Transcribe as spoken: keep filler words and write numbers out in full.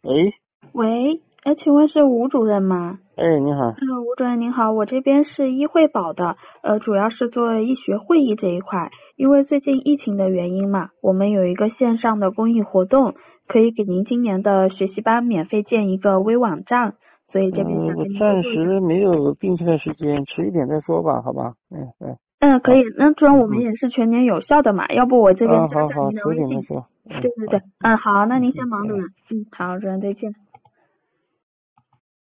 喂喂，哎，请问是吴主任吗？ 哎，你好。 呃，吴主任您好，我这边是医惠保的，呃，主要是做医学会议这一块。因为最近疫情的原因嘛，我们有一个线上的公益活动，可以给您今年的学习班免费建一个微网站，所以这边嗯，我想跟您暂做一下。 时没有定下来时间，迟一点再说吧，好吧？嗯嗯。 嗯，可好。 以。那主要嗯嗯。 我们也是全年有效的嘛，要不我这边啊，好好， 加上您的迟一微信。 点再说。嗯，好。 对对对，嗯，好，那您先嗯嗯。哎。 忙着呢。嗯，好，主任再见。